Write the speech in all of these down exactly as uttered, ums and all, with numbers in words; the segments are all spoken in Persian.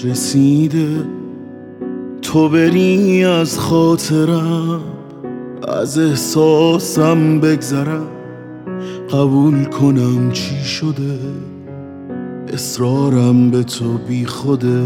رسیده تو بری از خاطرم، از احساسم بگذرم، قبول کنم چی شده، اصرارم به تو بی خوده.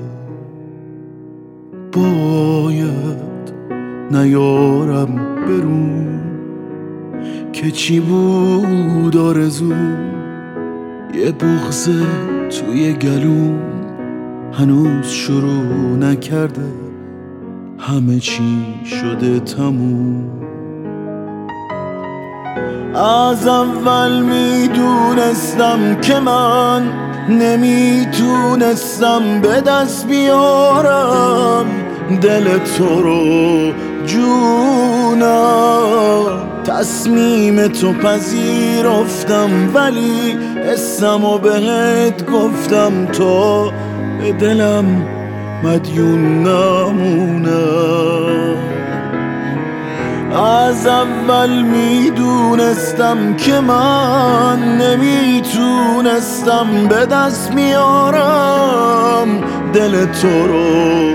باید نیارم برون که چی بود آرزوم، یه بغض توی گلوم هنوز شروع نکرده، همه چی شده تموم. از اول میدونستم که من نمیتونستم به دست بیارم دل تو رو جونم. تصمیم تو پذیرفتم ولی اسمو بهت گفتم تا به دلم مدیون نمونم. از اول میدونستم که من نمیتونستم به دست میارم دل تو رو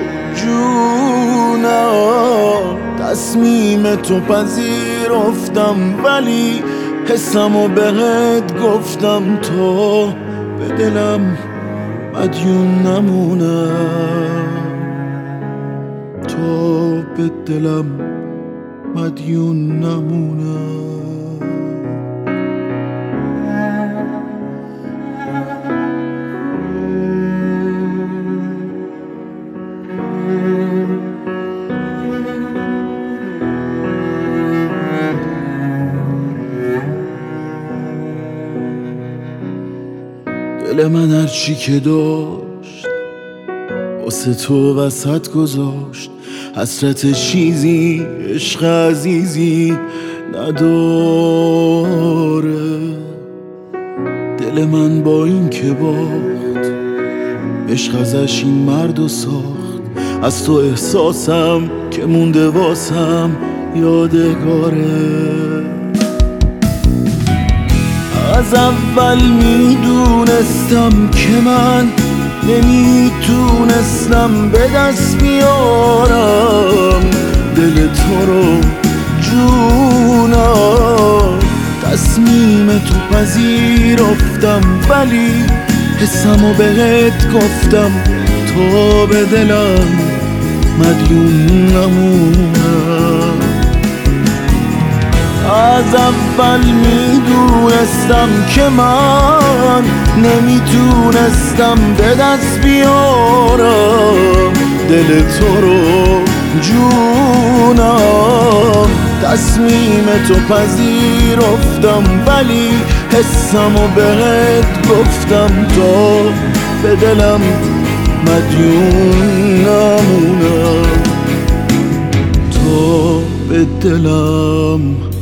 جونم. تصمیم تو پذیرفتم ولی حسمو بهت گفتم تا به دلم مدیون نمونم، تا به دلم مدیون نمونم. دل من هرچی که داشت واسه تو وسط گذاشت، حسرت چیزی عشق عزیزی نداره. دل من با این که باخت عشق ازش این مرد و ساخت، از تو احساسم که مونده واسم یادگاره. از اول میدونستم که من نمیتونستم به دست بیارم دل تو رو جونم. تصمیم تو پذیرفتم ولی حسمو بهت گفتم تا به دلم مدیون نمونم. از اول میدونستم که من نمیتونستم به دست بیارم دل تو رو جونم. تصمیم تو پذیرفتم ولی حسمو بهت گفتم تا به دلم مدیون نمونم، تا به دلم